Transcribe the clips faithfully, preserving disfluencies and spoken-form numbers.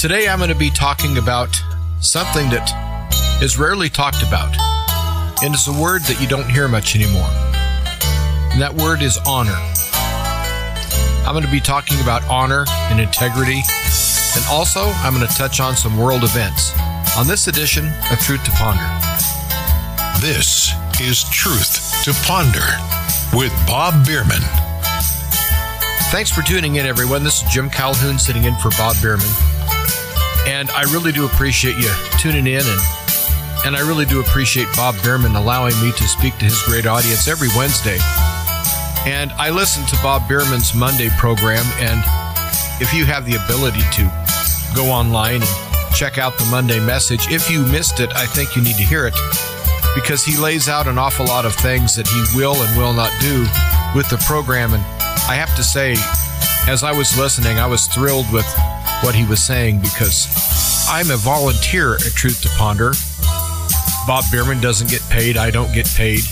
Today I'm going to be talking about something that is rarely talked about, and it's a word that you don't hear much anymore. And that word is honor. I'm going to be talking about honor and integrity, and also I'm going to touch on some world events on this edition of Truth to Ponder. This is Truth to Ponder with Bob Bierman. Thanks for tuning in, everyone. This is Jim Calhoun sitting in for Bob Bierman. And I really do appreciate you tuning in, and, and I really do appreciate Bob Bierman allowing me to speak to his great audience every Wednesday. And I listen to Bob Bierman's Monday program, and if you have the ability to go online and check out the Monday message, if you missed it, I think you need to hear it, because he lays out an awful lot of things that he will and will not do with the program. And I have to say, as I was listening, I was thrilled with what he was saying, because I'm a volunteer at Truth to Ponder. Bob Bierman doesn't get paid. I don't get paid.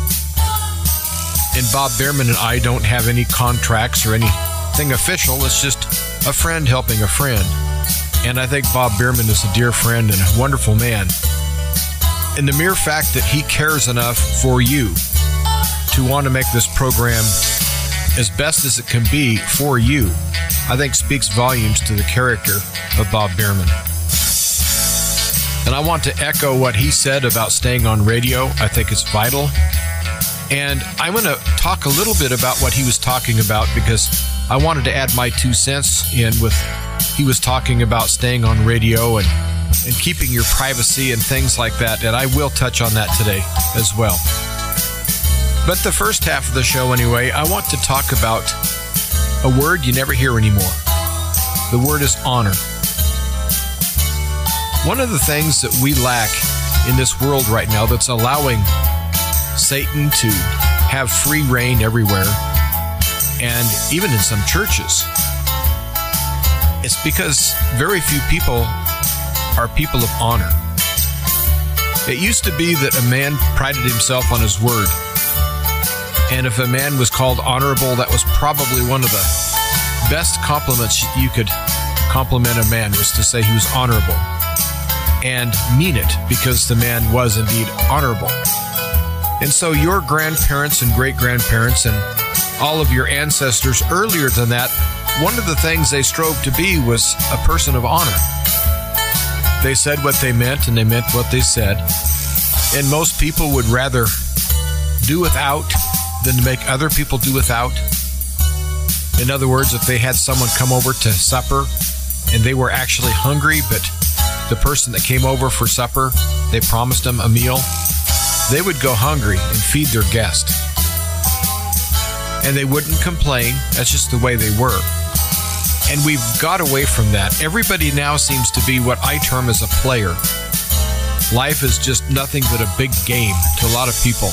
And Bob Bierman and I don't have any contracts or anything official. It's just a friend helping a friend. And I think Bob Bierman is a dear friend and a wonderful man. And the mere fact that he cares enough for you to want to make this program as best as it can be for you, I think speaks volumes to the character of Bob Bierman. And I want to echo what he said about staying on radio. I think it's vital. And I'm going to talk a little bit about what he was talking about, because I wanted to add my two cents in with, he was talking about staying on radio and, and keeping your privacy and things like that. And I will touch on that today as well. But the first half of the show anyway, I want to talk about a word you never hear anymore. The word is honor. One of the things that we lack in this world right now that's allowing Satan to have free reign everywhere, and even in some churches, it's because very few people are people of honor. It used to be that a man prided himself on his word. And if a man was called honorable, that was probably one of the best compliments you could compliment a man, was to say he was honorable. And mean it, because the man was indeed honorable. And so your grandparents and great-grandparents and all of your ancestors earlier than that, one of the things they strove to be was a person of honor. They said what they meant, and they meant what they said. And most people would rather do without than to make other people do without. In other words, if they had someone come over to supper and they were actually hungry, but the person that came over for supper, they promised them a meal, they would go hungry and feed their guest. And they wouldn't complain. That's just the way they were. And we've got away from that. Everybody now seems to be what I term as a player. Life is just nothing but a big game to a lot of people.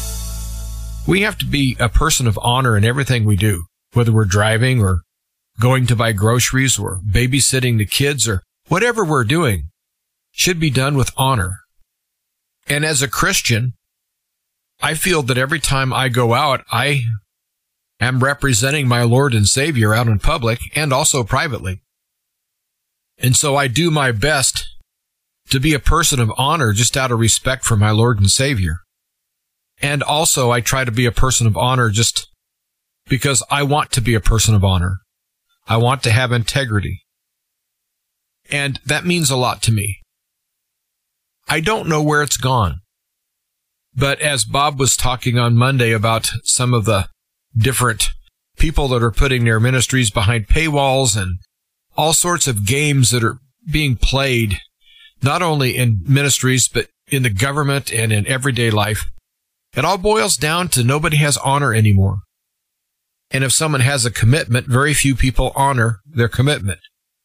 We have to be a person of honor in everything we do, whether we're driving or going to buy groceries or babysitting the kids, or whatever we're doing should be done with honor. And as a Christian, I feel that every time I go out, I am representing my Lord and Savior out in public and also privately. And so I do my best to be a person of honor just out of respect for my Lord and Savior. And also I try to be a person of honor just because I want to be a person of honor. I want to have integrity. And that means a lot to me. I don't know where it's gone. But as Bob was talking on Monday about some of the different people that are putting their ministries behind paywalls and all sorts of games that are being played, not only in ministries, but in the government and in everyday life, it all boils down to nobody has honor anymore. And if someone has a commitment, very few people honor their commitment.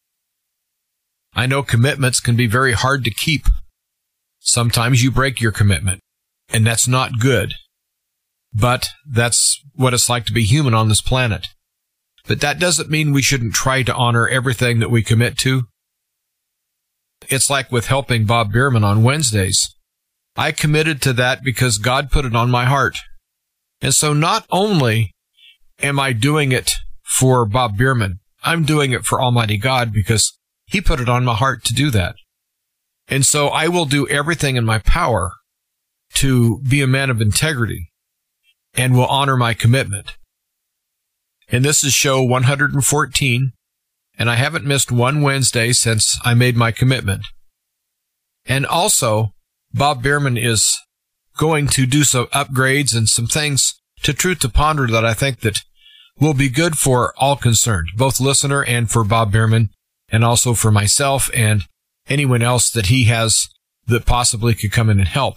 I know commitments can be very hard to keep. Sometimes you break your commitment, and that's not good. But that's what it's like to be human on this planet. But that doesn't mean we shouldn't try to honor everything that we commit to. It's like with helping Bob Bierman on Wednesdays. I committed to that because God put it on my heart. And so not only am I doing it for Bob Bierman, I'm doing it for Almighty God, because He put it on my heart to do that. And so I will do everything in my power to be a man of integrity and will honor my commitment. And this is show one hundred fourteen, and I haven't missed one Wednesday since I made my commitment. And also, Bob Bierman is going to do some upgrades and some things to Truth to Ponder that I think that will be good for all concerned, both listener and for Bob Bierman, and also for myself and anyone else that he has that possibly could come in and help.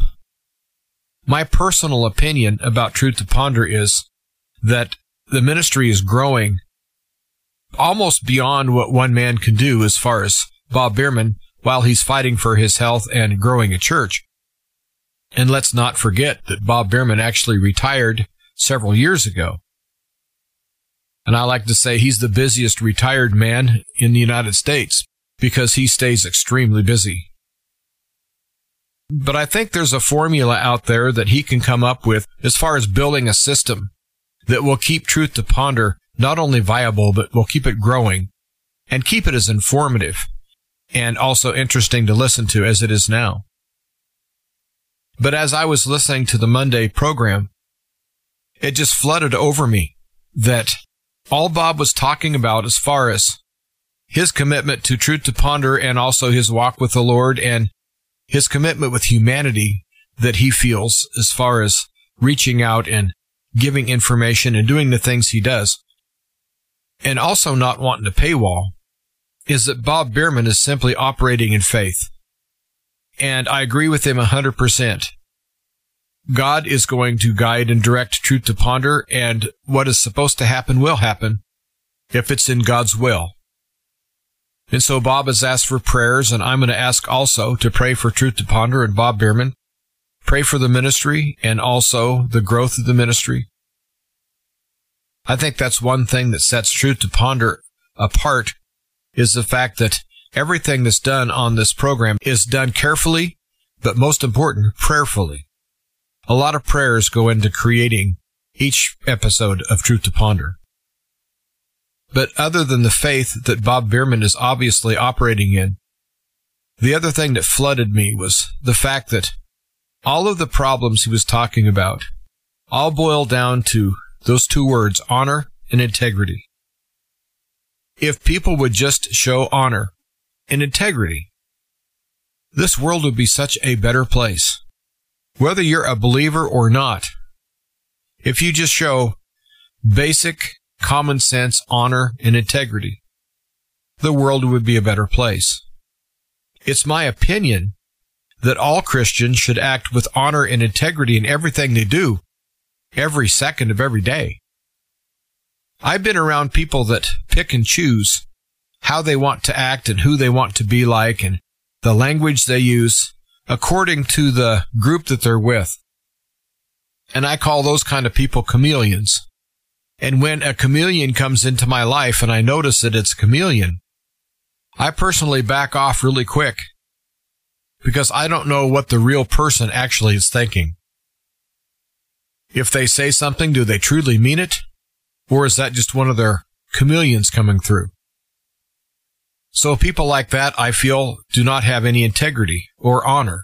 My personal opinion about Truth to Ponder is that the ministry is growing almost beyond what one man can do as far as Bob Bierman while he's fighting for his health and growing a church. And let's not forget that Bob Bierman actually retired several years ago. And I like to say he's the busiest retired man in the United States because he stays extremely busy. But I think there's a formula out there that he can come up with as far as building a system that will keep Truth to Ponder not only viable, but will keep it growing and keep it as informative and also interesting to listen to as it is now. But as I was listening to the Monday program, it just flooded over me that all Bob was talking about as far as his commitment to Truth to Ponder and also his walk with the Lord and his commitment with humanity that he feels as far as reaching out and giving information and doing the things he does, and also not wanting to paywall, is that Bob Bierman is simply operating in faith. And I agree with him one hundred percent. God is going to guide and direct Truth to Ponder, and what is supposed to happen will happen if it's in God's will. And so Bob has asked for prayers, and I'm going to ask also to pray for Truth to Ponder and Bob Bierman. Pray for the ministry and also the growth of the ministry. I think that's one thing that sets Truth to Ponder apart, is the fact that everything that's done on this program is done carefully, but most important, prayerfully. A lot of prayers go into creating each episode of Truth to Ponder. But other than the faith that Bob Bierman is obviously operating in, the other thing that flooded me was the fact that all of the problems he was talking about all boil down to those two words, honor and integrity. If people would just show honor and integrity, this world would be such a better place. Whether you're a believer or not, if you just show basic common sense, honor, and integrity, the world would be a better place. It's my opinion that all Christians should act with honor and integrity in everything they do, every second of every day. I've been around people that pick and choose how they want to act and who they want to be like and the language they use according to the group that they're with. And I call those kind of people chameleons. And when a chameleon comes into my life and I notice that it's a chameleon, I personally back off really quick because I don't know what the real person actually is thinking. If they say something, do they truly mean it? Or is that just one of their chameleons coming through? So people like that, I feel, do not have any integrity or honor.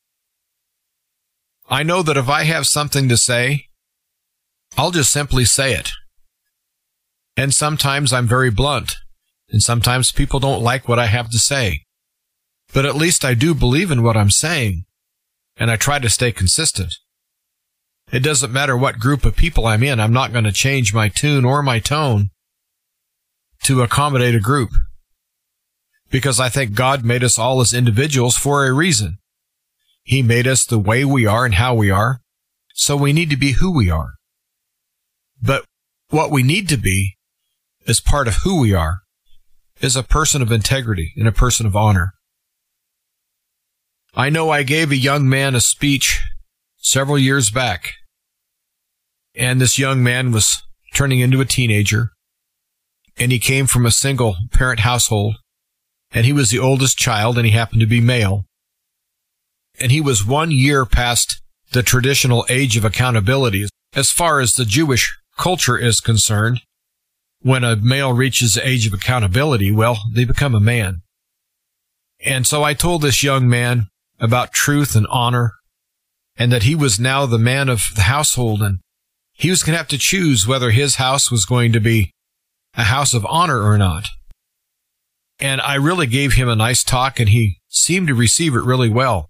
I know that if I have something to say, I'll just simply say it. And sometimes I'm very blunt, and sometimes people don't like what I have to say. But at least I do believe in what I'm saying, and I try to stay consistent. It doesn't matter what group of people I'm in, I'm not going to change my tune or my tone to accommodate a group. Because I think God made us all as individuals for a reason. He made us the way we are and how we are, so we need to be who we are. But what we need to be, as part of who we are, is a person of integrity and a person of honor. I know I gave a young man a speech several years back, and this young man was turning into a teenager, and he came from a single-parent household, and he was the oldest child, and he happened to be male. And he was one year past the traditional age of accountability as far as the Jewish culture is concerned. When a male reaches the age of accountability, well, they become a man. And so I told this young man about truth and honor, and that he was now the man of the household, and he was going to have to choose whether his house was going to be a house of honor or not. And I really gave him a nice talk, and he seemed to receive it really well.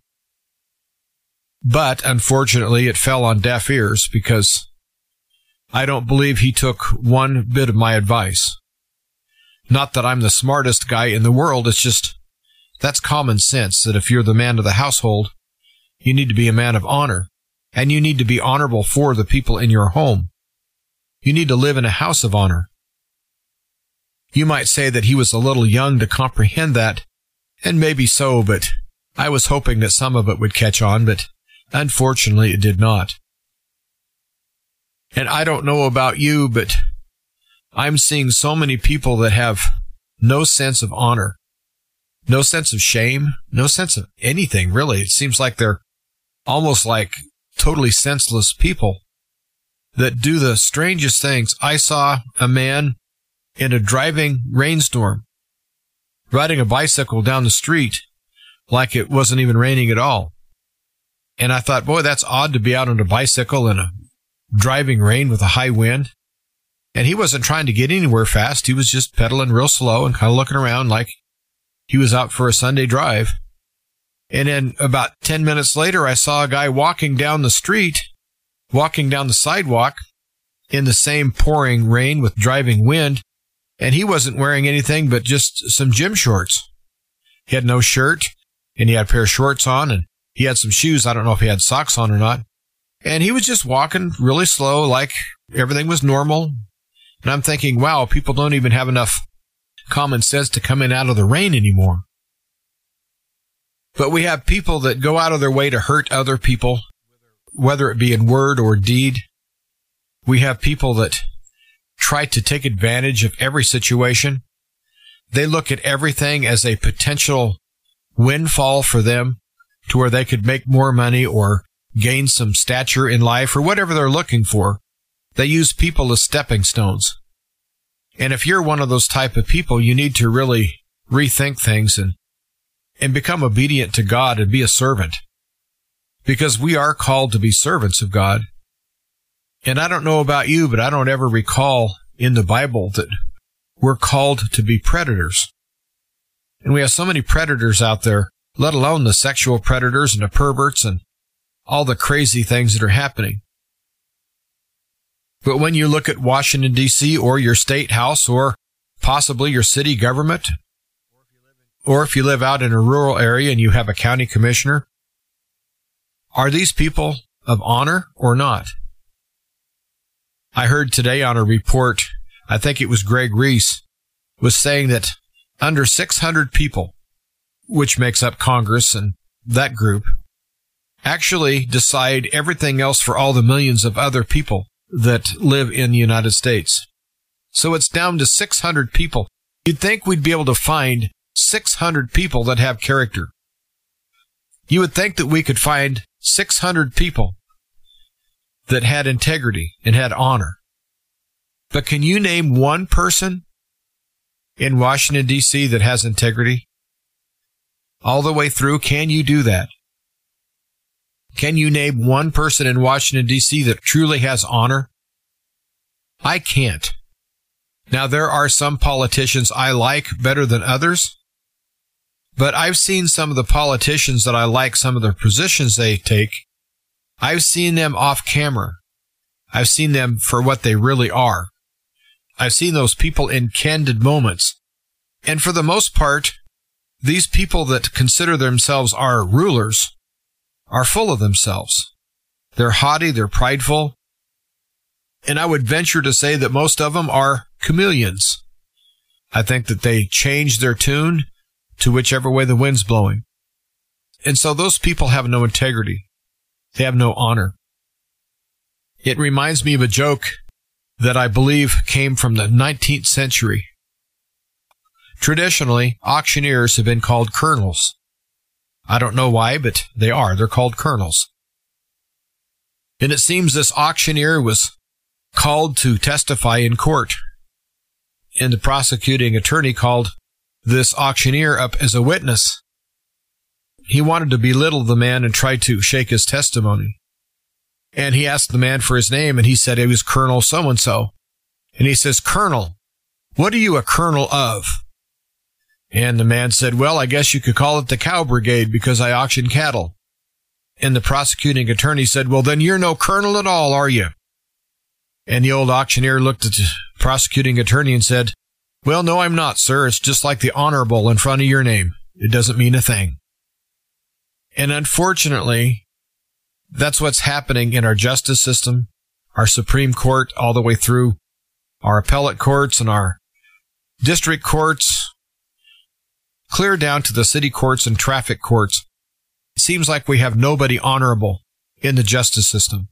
But unfortunately, it fell on deaf ears because I don't believe he took one bit of my advice. Not that I'm the smartest guy in the world, it's just that's common sense, that if you're the man of the household, you need to be a man of honor, and you need to be honorable for the people in your home. You need to live in a house of honor. You might say that he was a little young to comprehend that, and maybe so, but I was hoping that some of it would catch on, but unfortunately it did not. And I don't know about you, but I'm seeing so many people that have no sense of honor, no sense of shame, no sense of anything, really. It seems like they're almost like totally senseless people that do the strangest things. I saw a man in a driving rainstorm riding a bicycle down the street like it wasn't even raining at all. And I thought, boy, that's odd to be out on a bicycle in a driving rain with a high wind. And he wasn't trying to get anywhere fast. He was just pedaling real slow and kind of looking around like he was out for a Sunday drive. And then about ten minutes later, I saw a guy walking down the street, walking down the sidewalk in the same pouring rain with driving wind. And he wasn't wearing anything but just some gym shorts. He had no shirt, and he had a pair of shorts on, and he had some shoes. I don't know if he had socks on or not. And he was just walking really slow, like everything was normal. And I'm thinking, wow, people don't even have enough common sense to come in out of the rain anymore. But we have people that go out of their way to hurt other people, whether it be in word or deed. We have people that try to take advantage of every situation. They look at everything as a potential windfall for them to where they could make more money or gain some stature in life or whatever they're looking for. They use people as stepping stones. And if you're one of those type of people, you need to really rethink things and, and become obedient to God and be a servant. Because we are called to be servants of God. And I don't know about you, but I don't ever recall in the Bible that we're called to be predators. And we have so many predators out there, let alone the sexual predators and the perverts and all the crazy things that are happening. But when you look at Washington, D C, or your state house, or possibly your city government, or if you live out in a rural area and you have a county commissioner, are these people of honor or not? I heard today on a report, I think it was Greg Reese, was saying that under six hundred people, which makes up Congress and that group, actually decide everything else for all the millions of other people that live in the United States. So it's down to six hundred people. You'd think we'd be able to find six hundred people that have character. You would think that we could find six hundred people that had integrity and had honor. But can you name one person in Washington, D C that has integrity? All the way through, can you do that? Can you name one person in Washington, D C that truly has honor? I can't. Now, there are some politicians I like better than others, but I've seen some of the politicians that I like, some of the positions they take. I've seen them off camera. I've seen them for what they really are. I've seen those people in candid moments. And for the most part, these people that consider themselves our rulers are full of themselves. They're haughty, they're prideful. And I would venture to say that most of them are chameleons. I think that they change their tune to whichever way the wind's blowing. And so those people have no integrity. They have no honor. It reminds me of a joke that I believe came from the nineteenth century. Traditionally, auctioneers have been called colonels. I don't know why, but they are. They're called colonels. And it seems this auctioneer was called to testify in court. And the prosecuting attorney called this auctioneer up as a witness. he wanted to belittle the man and try to shake his testimony. And he asked the man for his name, and he said he was Colonel so-and-so. And he says, "Colonel, what are you a colonel of?" And the man said, "Well, I guess you could call it the Cow Brigade because I auction cattle." And the prosecuting attorney said, "Well, then you're no colonel at all, are you?" And the old auctioneer looked at the prosecuting attorney and said, "Well, no, I'm not, sir. It's just like the honorable in front of your name. It doesn't mean a thing." And unfortunately, that's what's happening in our justice system, our Supreme Court, all the way through our appellate courts and our district courts, clear down to the city courts and traffic courts. It seems like we have nobody honorable in the justice system.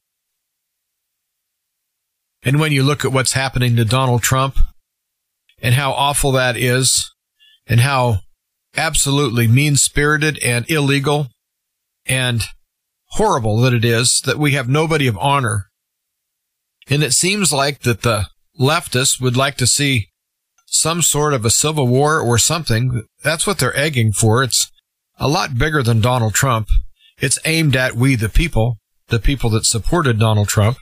And when you look at what's happening to Donald Trump and how awful that is and how absolutely mean-spirited and illegal and horrible that it is, that we have nobody of honor. And it seems like that the leftists would like to see some sort of a civil war or something. That's what they're egging for. It's a lot bigger than Donald Trump. It's aimed at we the people, the people that supported Donald Trump.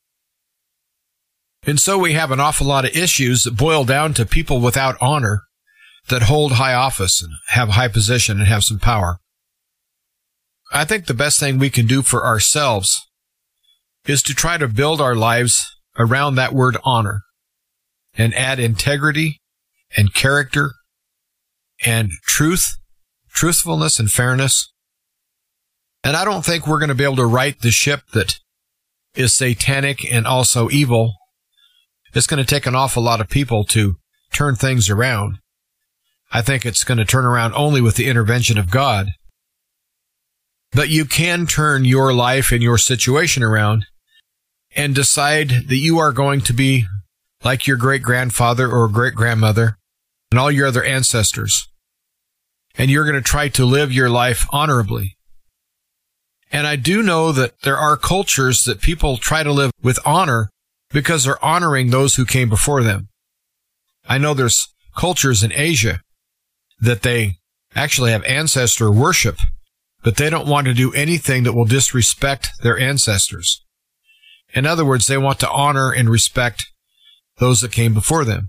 And so we have an awful lot of issues that boil down to people without honor that hold high office and have high position and have some power. I think the best thing we can do for ourselves is to try to build our lives around that word honor and add integrity and character and truth, truthfulness and fairness. And I don't think we're going to be able to right the ship that is satanic and also evil. It's going to take an awful lot of people to turn things around. I think it's going to turn around only with the intervention of God. But you can turn your life and your situation around and decide that you are going to be like your great-grandfather or great-grandmother and all your other ancestors. And you're going to try to live your life honorably. And I do know that there are cultures that people try to live with honor because they're honoring those who came before them. I know there's cultures in Asia that they actually have ancestor worship, but they don't want to do anything that will disrespect their ancestors. In other words, they want to honor and respect those that came before them.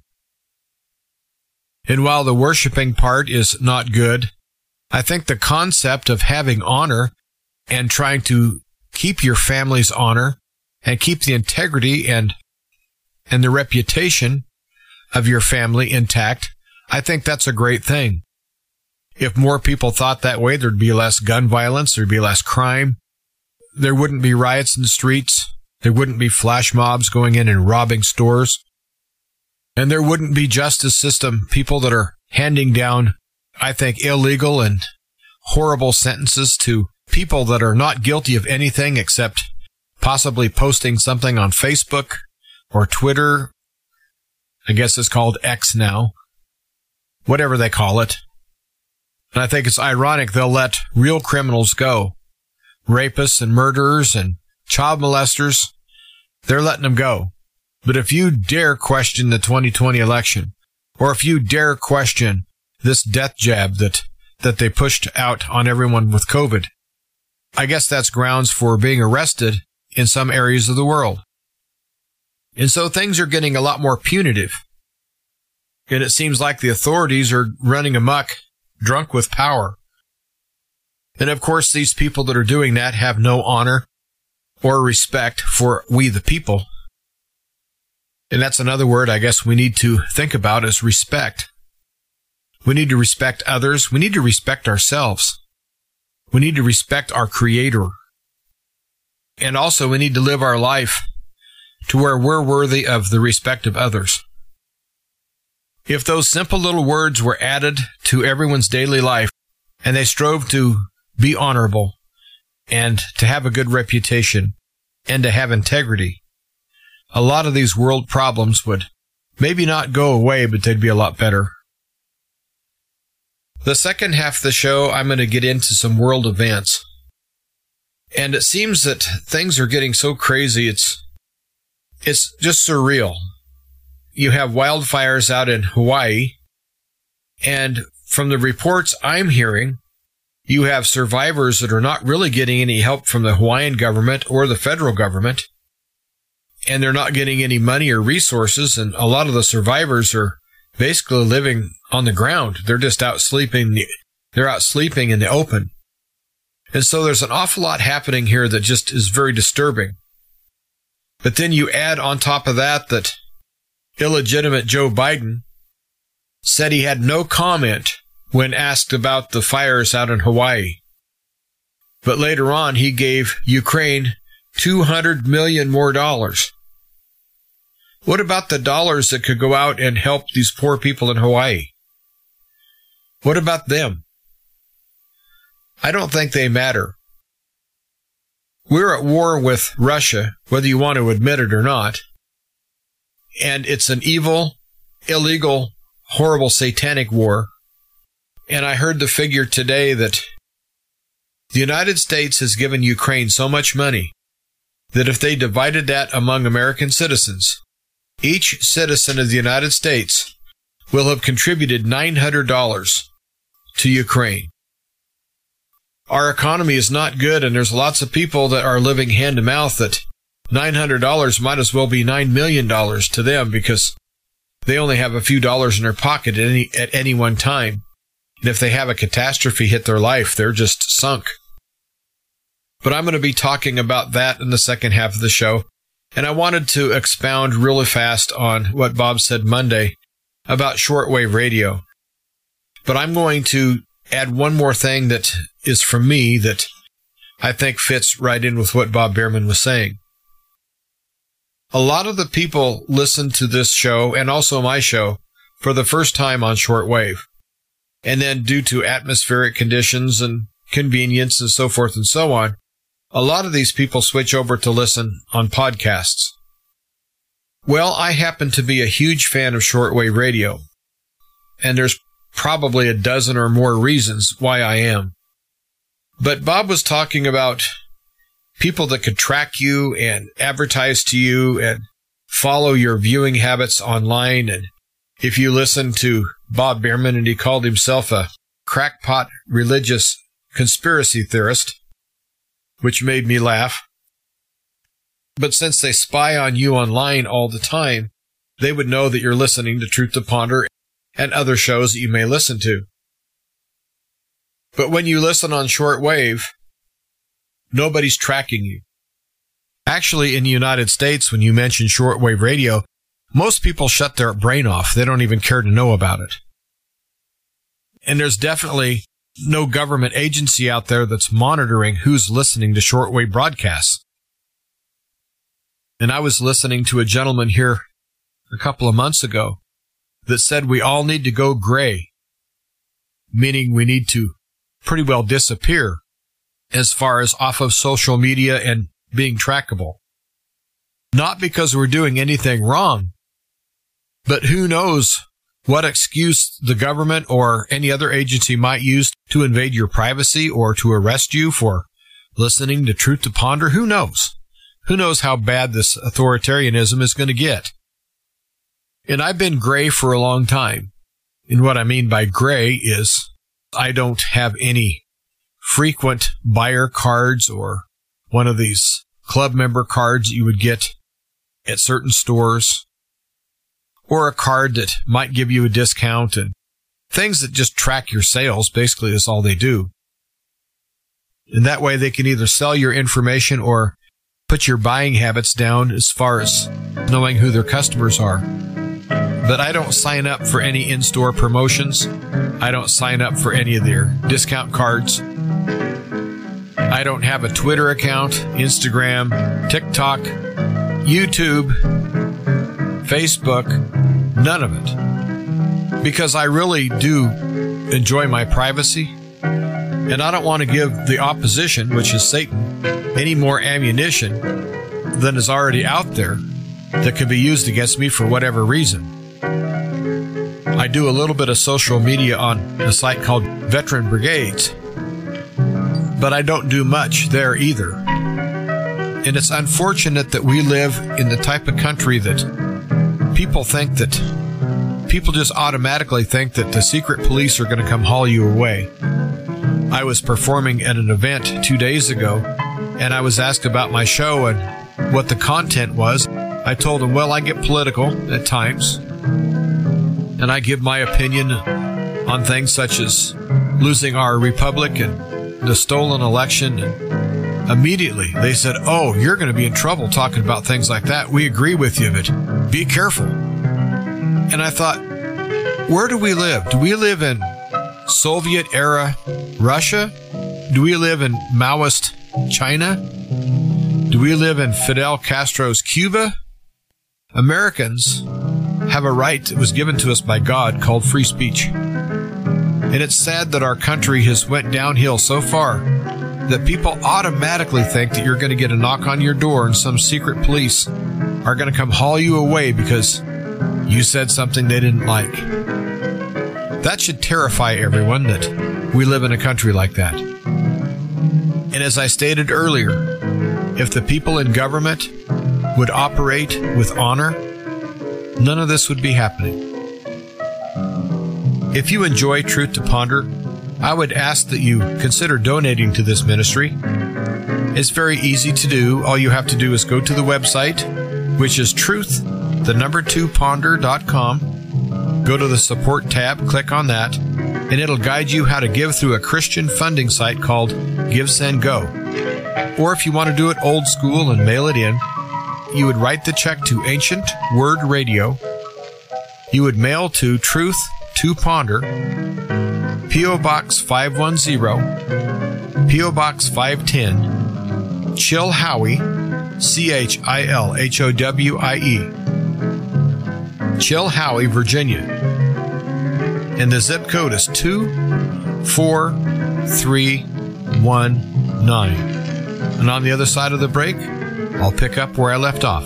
And while the worshiping part is not good, I think the concept of having honor and trying to keep your family's honor and keep the integrity and and the reputation of your family intact, I think that's a great thing. If more people thought that way, there'd be less gun violence, there'd be less crime, there wouldn't be riots in the streets, there wouldn't be flash mobs going in and robbing stores, and there wouldn't be justice system people that are handing down, I think, illegal and horrible sentences to people that are not guilty of anything except possibly posting something on Facebook or Twitter. I guess it's called X now. Whatever they call it. And I think it's ironic they'll let real criminals go. Rapists and murderers and child molesters, they're letting them go. But if you dare question the twenty twenty election, or if you dare question this death jab that, that they pushed out on everyone with COVID, I guess that's grounds for being arrested in some areas of the world. And so things are getting a lot more punitive. And it seems like the authorities are running amok, drunk with power. And of course, these people that are doing that have no honor or respect for we the people. And that's another word I guess we need to think about is respect. We need to respect others. We need to respect ourselves. We need to respect our Creator. And also we need to live our life to where we're worthy of the respect of others. If those simple little words were added to everyone's daily life and they strove to be honorable and to have a good reputation and to have integrity, a lot of these world problems would maybe not go away, but they'd be a lot better. The second half of the show, I'm going to get into some world events. And it seems that things are getting so crazy, it's it's just surreal. You have wildfires out in Hawaii, and from the reports I'm hearing, You have survivors that are not really getting any help from the Hawaiian government or the federal government, and they're not getting any money or resources, and a lot of the survivors are basically living on the ground. They're just out sleeping. They're out sleeping in the open. And so there's an awful lot happening here that just is very disturbing. But then you add on top of that that illegitimate Joe Biden said he had no comment when asked about the fires out in Hawaii. But later on, he gave Ukraine two hundred million dollars more dollars. What about the dollars that could go out and help these poor people in Hawaii? What about them? I don't think they matter. We're at war with Russia, whether you want to admit it or not. And it's an evil, illegal, horrible, satanic war. And I heard the figure today that the United States has given Ukraine so much money that if they divided that among American citizens, each citizen of the United States will have contributed nine hundred dollars to Ukraine. Our economy is not good, and there's lots of people that are living hand to mouth that nine hundred dollars might as well be nine million dollars to them because they only have a few dollars in their pocket at any, at any one time. And if they have a catastrophe hit their life, they're just sunk. But I'm going to be talking about that in the second half of the show. And I wanted to expound really fast on what Bob said Monday about shortwave radio. But I'm going to add one more thing that is from me that I think fits right in with what Bob Bierman was saying. A lot of the people listen to this show and also my show for the first time on shortwave. And then due to atmospheric conditions and convenience and so forth and so on, a lot of these people switch over to listen on podcasts. Well, I happen to be a huge fan of shortwave radio, and there's probably a dozen or more reasons why I am. But Bob was talking about people that could track you and advertise to you and follow your viewing habits online. And if you listen to Bob Bierman, and he called himself a crackpot religious conspiracy theorist, which made me laugh. But since they spy on you online all the time, they would know that you're listening to Truth to Ponder and other shows that you may listen to. But when you listen on shortwave, nobody's tracking you. Actually, in the United States, when you mention shortwave radio, most people shut their brain off. They don't even care to know about it. And there's definitely no government agency out there that's monitoring who's listening to shortwave broadcasts. And I was listening to a gentleman here a couple of months ago that said we all need to go gray, meaning we need to pretty well disappear as far as off of social media and being trackable. Not because we're doing anything wrong, but who knows what excuse the government or any other agency might use to invade your privacy or to arrest you for listening to Truth to Ponder. Who knows? Who knows how bad this authoritarianism is going to get? And I've been gray for a long time. And what I mean by gray is I don't have any frequent buyer cards or one of these club member cards that you would get at certain stores, or a card that might give you a discount, and things that just track your sales. Basically, is all they do. And that way they can either sell your information or put your buying habits down as far as knowing who their customers are. But I don't sign up for any in-store promotions. I don't sign up for any of their discount cards. I don't have a Twitter account, Instagram, TikTok, YouTube, Facebook, none of it. Because I really do enjoy my privacy, and I don't want to give the opposition, which is Satan, any more ammunition than is already out there that could be used against me for whatever reason. I do a little bit of social media on a site called Veteran Brigades, but I don't do much there either. And it's unfortunate that we live in the type of country that people think that, people just automatically think that the secret police are going to come haul you away. I was performing at an event two days ago, and I was asked about my show and what the content was. I told him, well, I get political at times, and I give my opinion on things such as losing our republic and the stolen election. And immediately they said, oh, you're going to be in trouble talking about things like that. We agree with you, but be careful. And I thought, where do we live? Do we live in Soviet-era Russia? Do we live in Maoist China? Do we live in Fidel Castro's Cuba? Americans have a right that was given to us by God called free speech. And it's sad that our country has went downhill so far that people automatically think that you're going to get a knock on your door and some secret police are going to come haul you away because you said something they didn't like. That should terrify everyone that we live in a country like that. And as I stated earlier, if the people in government would operate with honor, none of this would be happening. If you enjoy Truth to Ponder, I would ask that you consider donating to this ministry. It's very easy to do. All you have to do is go to the website, which is truth, the number two ponder dot com. Go to the support tab, click on that, and it'll guide you how to give through a Christian funding site called Give, Send, Go. Or if you want to do it old school and mail it in, you would write the check to Ancient Word Radio. You would mail to Truth to Ponder, P O. Box five one zero, P O. Box five ten, Chilhowie, C H I L H O W I E, Chilhowie, Virginia. And the zip code is two four three one nine. And on the other side of the break, I'll pick up where I left off.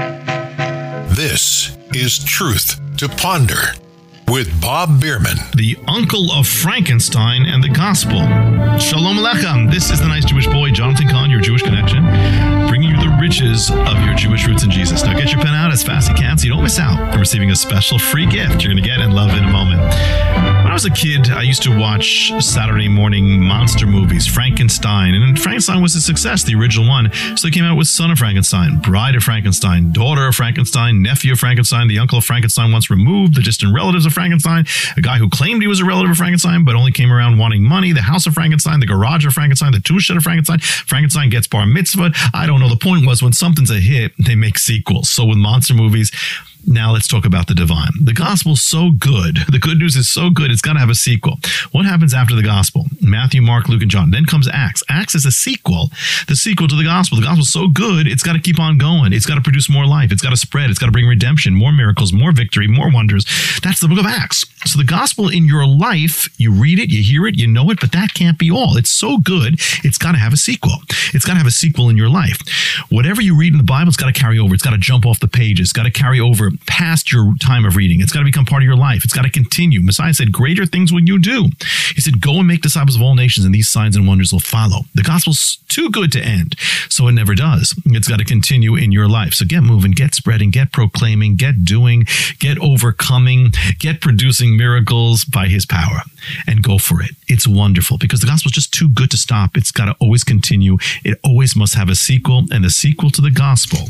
This is Truth to Ponder with Bob Bierman, the uncle of Frankenstein and the gospel. Shalom Aleichem. This is the nice Jewish boy, Jonathan Cahn, your Jewish connection, bringing you the riches of your Jewish roots in Jesus. Now get your pen out as fast as you can so you don't miss out on receiving a special free gift you're going to get and love in a moment. When I was a kid, I used to watch Saturday morning monster movies, Frankenstein, and Frankenstein was a success, the original one. So they came out with Son of Frankenstein, Bride of Frankenstein, Daughter of Frankenstein, Nephew of Frankenstein, the uncle of Frankenstein once removed, the distant relatives of Frankenstein, a guy who claimed he was a relative of Frankenstein but only came around wanting money, the House of Frankenstein, the Garage of Frankenstein, the Tool Shed of Frankenstein, Frankenstein gets bar mitzvah. I don't know. The point was when something's a hit, they make sequels. So with monster movies, now let's talk about the divine. The gospel's so good. The good news is so good, it's got to have a sequel. What happens after the gospel? Matthew, Mark, Luke, and John. Then comes Acts. Acts is a sequel, the sequel to the gospel. The gospel's so good, it's got to keep on going. It's got to produce more life. It's got to spread. It's got to bring redemption, more miracles, more victory, more wonders. That's the book of Acts. So the gospel in your life, you read it, you hear it, you know it, but that can't be all. It's so good, it's got to have a sequel. It's got to have a sequel in your life. Whatever you read in the Bible, it's got to carry over. It's got to jump off the pages. It's got to carry over past your time of reading. It's got to become part of your life. It's got to continue. Messiah said, greater things will you do. He said, go and make disciples of all nations, and these signs and wonders will follow. The gospel's too good to end, so it never does. It's got to continue in your life. So get moving, get spreading, get proclaiming, get doing, get overcoming, get producing miracles by his power, and go for it. It's wonderful because the gospel's just too good to stop. It's got to always continue. It always must have a sequel, and the sequel to the gospel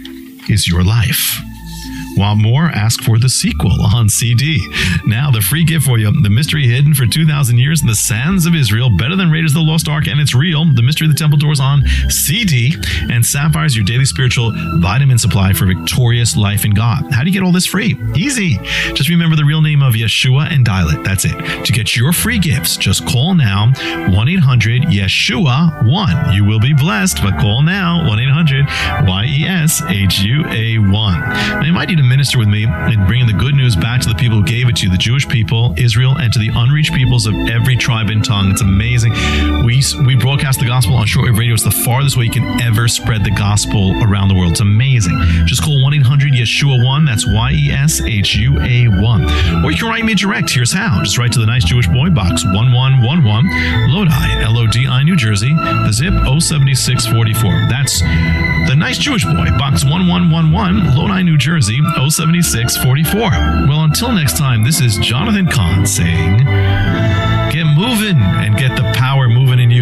is your life. Want more? Ask for the sequel on C D. Now, the free gift for you, The Mystery Hidden for two thousand Years in the Sands of Israel, Better Than Raiders of the Lost Ark, and It's Real, The Mystery of the Temple Doors on C D, and Sapphire's your daily spiritual vitamin supply for victorious life in God. How do you get all this free? Easy. Just remember the real name of Yeshua and dial it. That's it. To get your free gifts, just call now, one eight hundred Yeshua one. You will be blessed, but call now, one eight hundred Y E S H U A one. Now, you might need to minister with me in bringing the good news back to the people who gave it to you, the Jewish people, Israel, and to the unreached peoples of every tribe and tongue. It's amazing. We we broadcast the gospel on shortwave radio. It's the farthest way you can ever spread the gospel around the world. It's amazing. Just call one eight hundred Yeshua one. That's Y E S H U A one. Or you can write me direct. Here's how. Just write to the Nice Jewish Boy, Box one one one one, Lodi, L O D I, New Jersey, the zip oh seven six four four. That's the Nice Jewish Boy, Box one one one one, Lodi, New Jersey, oh seven six four four. Well, until next time, this is Jonathan Cahn saying, get moving and get the power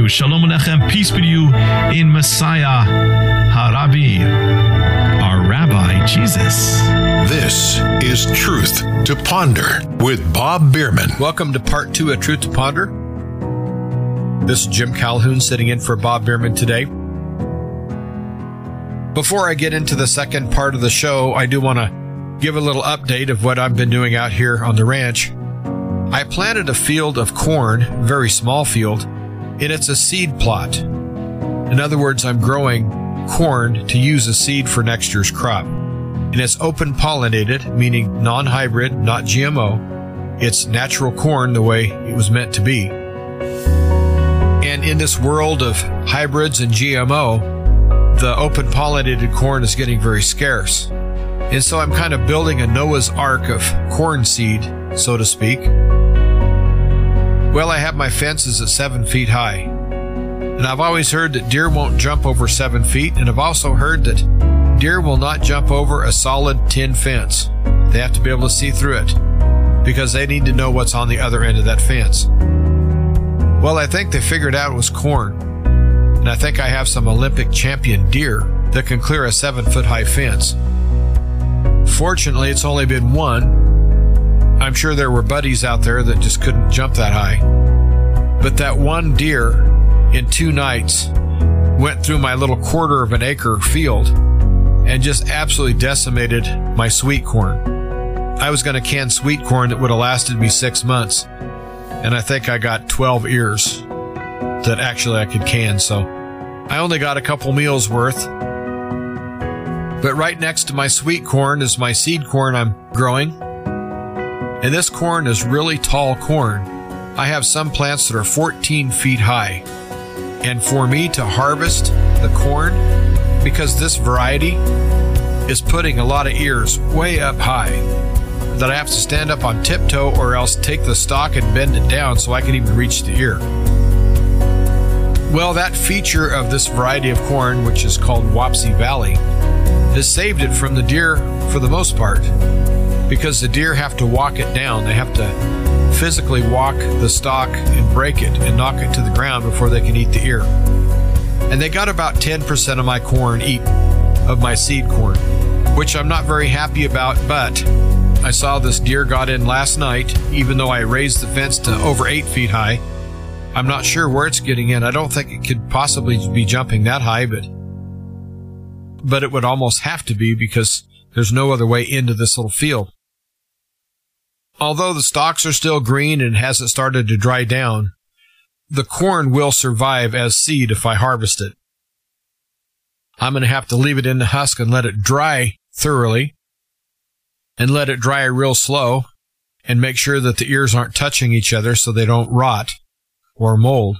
Shalom Aleichem. Peace be to you in Messiah Harabi, our Rabbi Jesus. This is Truth to Ponder with Bob Bierman. Welcome to part two of Truth to Ponder. This is Jim Calhoun sitting in for Bob Bierman today. Before I get into the second part of the show, I do want to give a little update of what I've been doing out here on the ranch. I planted a field of corn, a very small field, and it's a seed plot. In other words, I'm growing corn to use as seed for next year's crop. And it's open pollinated, meaning non-hybrid, not G M O. It's natural corn the way it was meant to be. And in this world of hybrids and G M O, the open pollinated corn is getting very scarce. And so I'm kind of building a Noah's Ark of corn seed, so to speak. Well, I have my fences at seven feet high. And I've always heard that deer won't jump over seven feet. And I've also heard that deer will not jump over a solid tin fence. They have to be able to see through it because they need to know what's on the other end of that fence. Well, I think they figured out it was corn. And I think I have some Olympic champion deer that can clear a seven foot high fence. Fortunately, it's only been one. I'm sure there were buddies out there that just couldn't jump that high. But that one deer in two nights went through my little quarter of an acre field and just absolutely decimated my sweet corn. I was going to can sweet corn that would have lasted me six months. And I think I got twelve ears that actually I could can. So I only got a couple meals worth. But right next to my sweet corn is my seed corn I'm growing. And this corn is really tall corn. I have some plants that are fourteen feet high. And for me to harvest the corn, because this variety is putting a lot of ears way up high, that I have to stand up on tiptoe or else take the stalk and bend it down so I can even reach the ear. Well, that feature of this variety of corn, which is called Wapsie Valley, has saved it from the deer for the most part, because the deer have to walk it down. They have to physically walk the stalk and break it and knock it to the ground before they can eat the ear. And they got about ten percent of my corn eaten, of my seed corn, which I'm not very happy about, but I saw this deer got in last night, even though I raised the fence to over eight feet high. I'm not sure where it's getting in. I don't think it could possibly be jumping that high, but but it would almost have to be because there's no other way into this little field. Although the stalks are still green and hasn't started to dry down, the corn will survive as seed if I harvest it. I'm going to have to leave it in the husk and let it dry thoroughly and let it dry real slow and make sure that the ears aren't touching each other so they don't rot or mold.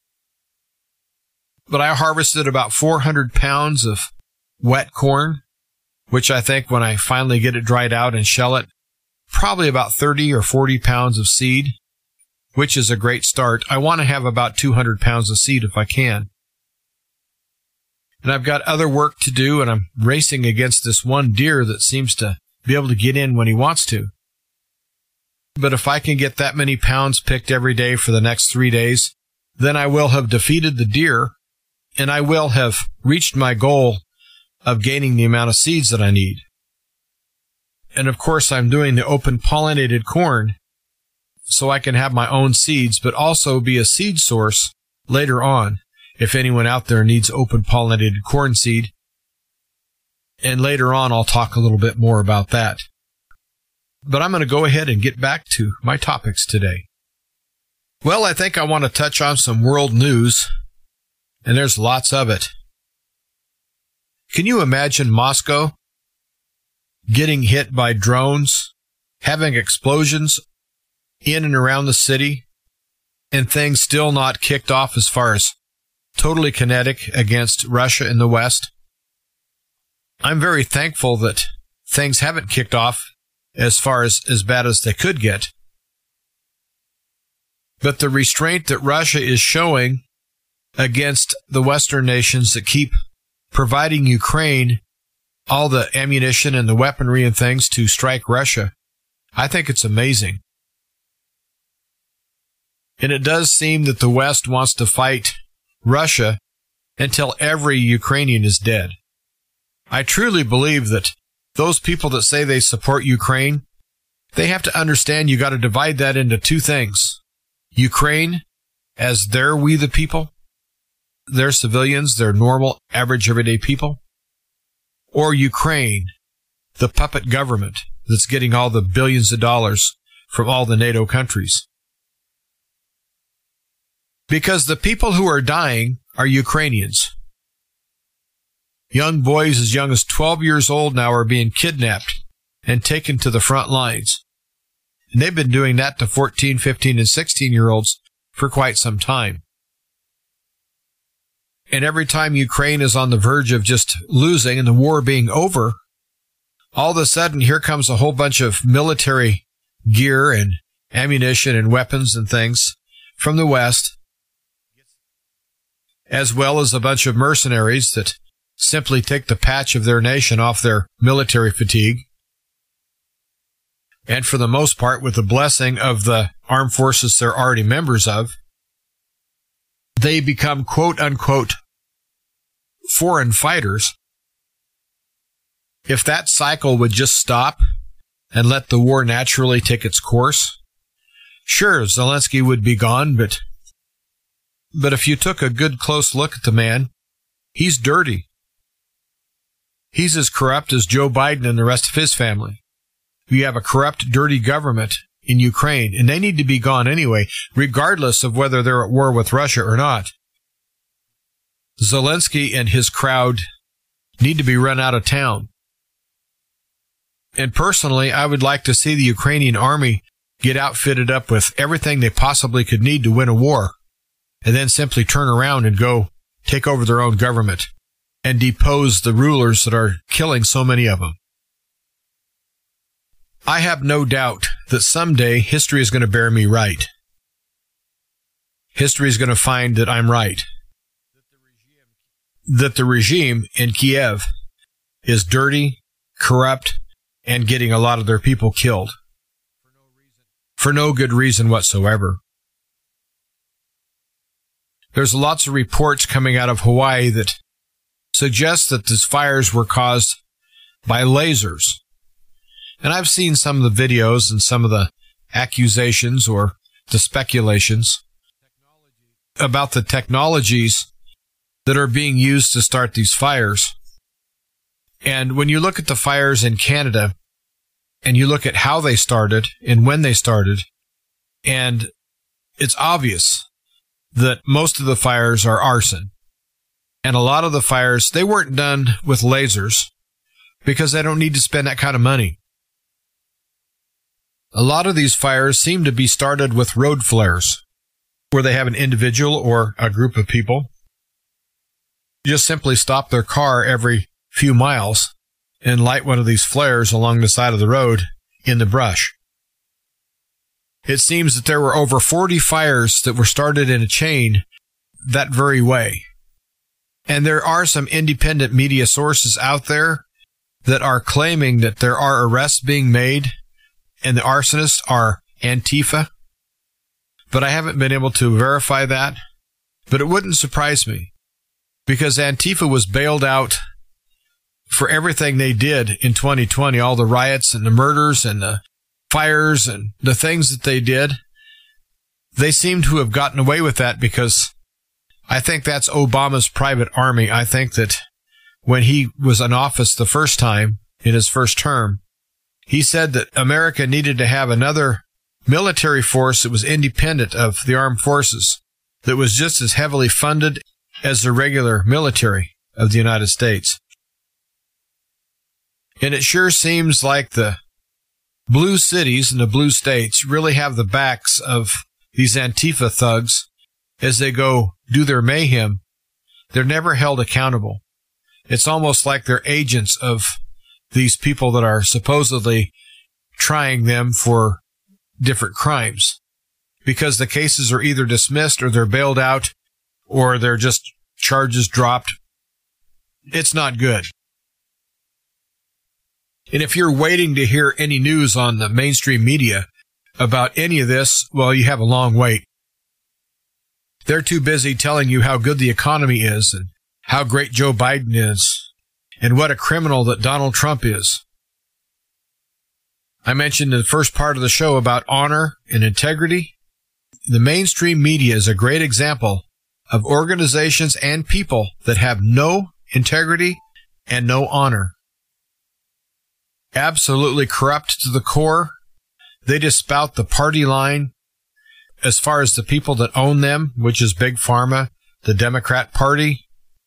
But I harvested about four hundred pounds of wet corn, which I think when I finally get it dried out and shell it, probably about thirty or forty pounds of seed, which is a great start. I want to have about two hundred pounds of seed if I can. And I've got other work to do, and I'm racing against this one deer that seems to be able to get in when he wants to. But if I can get that many pounds picked every day for the next three days, then I will have defeated the deer, and I will have reached my goal of gaining the amount of seeds that I need. And of course, I'm doing the open pollinated corn so I can have my own seeds, but also be a seed source later on if anyone out there needs open pollinated corn seed. And later on, I'll talk a little bit more about that. But I'm going to go ahead and get back to my topics today. Well, I think I want to touch on some world news, and there's lots of it. Can you imagine Moscow getting hit by drones, having explosions in and around the city, and things still not kicked off as far as totally kinetic against Russia in the West? I'm very thankful that things haven't kicked off as far as as bad as they could get. But the restraint that Russia is showing against the Western nations that keep providing Ukraine all the ammunition and the weaponry and things to strike Russia, I think it's amazing. And it does seem that the West wants to fight Russia until every Ukrainian is dead. I truly believe that those people that say they support Ukraine, they have to understand you got to divide that into two things. Ukraine as their we the people, their civilians, their normal, average, everyday people, or Ukraine, the puppet government that's getting all the billions of dollars from all the NATO countries. Because the people who are dying are Ukrainians. Young boys as young as twelve years old now are being kidnapped and taken to the front lines. And they've been doing that to fourteen, fifteen, and sixteen-year-olds for quite some time. And every time Ukraine is on the verge of just losing and the war being over, all of a sudden here comes a whole bunch of military gear and ammunition and weapons and things from the West, as well as a bunch of mercenaries that simply take the patch of their nation off their military fatigue. And for the most part, with the blessing of the armed forces they're already members of, they become quote-unquote foreign fighters. If that cycle would just stop and let the war naturally take its course, sure, Zelensky would be gone, but but if you took a good close look at the man, he's dirty. He's as corrupt as Joe Biden and the rest of his family. You have a corrupt, dirty government in Ukraine, and they need to be gone anyway, regardless of whether they're at war with Russia or not. Zelensky and his crowd need to be run out of town. And personally, I would like to see the Ukrainian army get outfitted up with everything they possibly could need to win a war, and then simply turn around and go take over their own government and depose the rulers that are killing so many of them. I have no doubt that someday history is going to bear me right. History is going to find that I'm right. That the regime in Kiev is dirty, corrupt, and getting a lot of their people killed. For no good reason whatsoever. There's lots of reports coming out of Hawaii that suggest that these fires were caused by lasers. And I've seen some of the videos and some of the accusations or the speculations about the technologies that are being used to start these fires. And when you look at the fires in Canada, and you look at how they started and when they started, and it's obvious that most of the fires are arson. And a lot of the fires, they weren't done with lasers because they don't need to spend that kind of money. A lot of these fires seem to be started with road flares, where they have an individual or a group of people just simply stop their car every few miles and light one of these flares along the side of the road in the brush. It seems that there were over forty fires that were started in a chain that very way. And there are some independent media sources out there that are claiming that there are arrests being made and the arsonists are Antifa. But I haven't been able to verify that. But it wouldn't surprise me, because Antifa was bailed out for everything they did in twenty twenty, all the riots and the murders and the fires and the things that they did. They seem to have gotten away with that because I think that's Obama's private army. I think that when he was in office the first time, in his first term, he said that America needed to have another military force that was independent of the armed forces, that was just as heavily funded as the regular military of the United States. And it sure seems like the blue cities and the blue states really have the backs of these Antifa thugs as they go do their mayhem. They're never held accountable. It's almost like they're agents of these people that are supposedly trying them for different crimes, because the cases are either dismissed or they're bailed out or they're just charges dropped. It's not good. And if you're waiting to hear any news on the mainstream media about any of this, well, you have a long wait. They're too busy telling you how good the economy is and how great Joe Biden is and what a criminal that Donald Trump is. I mentioned in the first part of the show about honor and integrity. The mainstream media is a great example of organizations and people that have no integrity and no honor. Absolutely corrupt to the core. They just spout the party line as far as the people that own them, which is Big Pharma, the Democrat Party.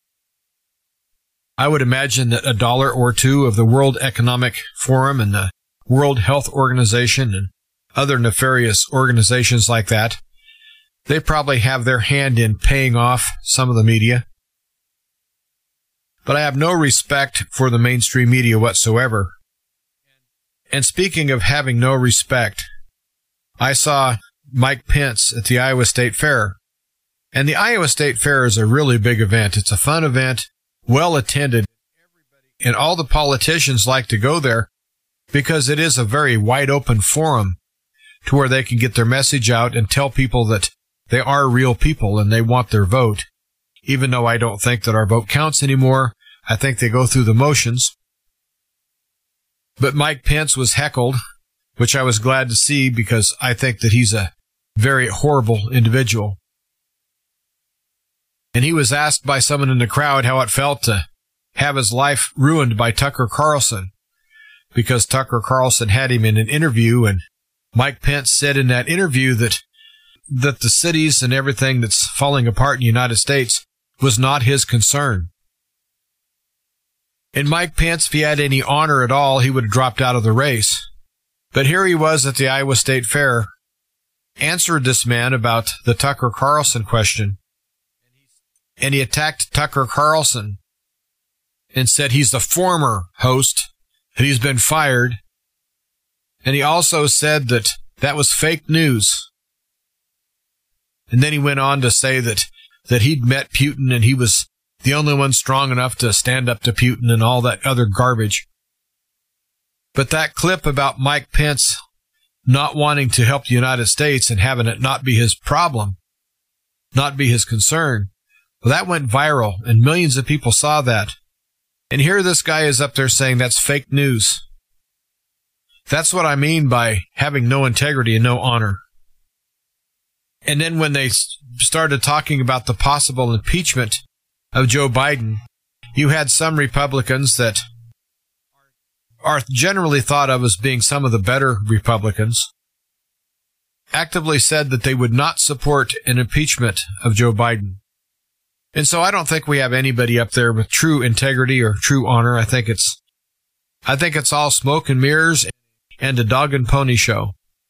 I would imagine that a dollar or two of the World Economic Forum and the World Health Organization and other nefarious organizations like that, they probably have their hand in paying off some of the media. But I have no respect for the mainstream media whatsoever. And speaking of having no respect, I saw Mike Pence at the Iowa State Fair. And the Iowa State Fair is a really big event. It's a fun event, well attended, and all the politicians like to go there because it is a very wide open forum to where they can get their message out and tell people that they are real people and they want their vote. Even though I don't think that our vote counts anymore, I think they go through the motions. But Mike Pence was heckled, which I was glad to see because I think that he's a very horrible individual. And he was asked by someone in the crowd how it felt to have his life ruined by Tucker Carlson, because Tucker Carlson had him in an interview, and Mike Pence said in that interview that that the cities and everything that's falling apart in the United States was not his concern. And Mike Pence, if he had any honor at all, he would have dropped out of the race. But here he was at the Iowa State Fair, answered this man about the Tucker Carlson question, and he attacked Tucker Carlson and said he's the former host, that he's been fired, and he also said that that was fake news. And then he went on to say that, that he'd met Putin and he was the only one strong enough to stand up to Putin and all that other garbage. But that clip about Mike Pence not wanting to help the United States and having it not be his problem, not be his concern, well, that went viral and millions of people saw that. And here this guy is up there saying that's fake news. That's what I mean by having no integrity and no honor. And then when they started talking about the possible impeachment of Joe Biden, you had some Republicans that are generally thought of as being some of the better Republicans, actively said that they would not support an impeachment of Joe Biden. And so I don't think we have anybody up there with true integrity or true honor. I think it's, I think it's all smoke and mirrors and a dog and pony show.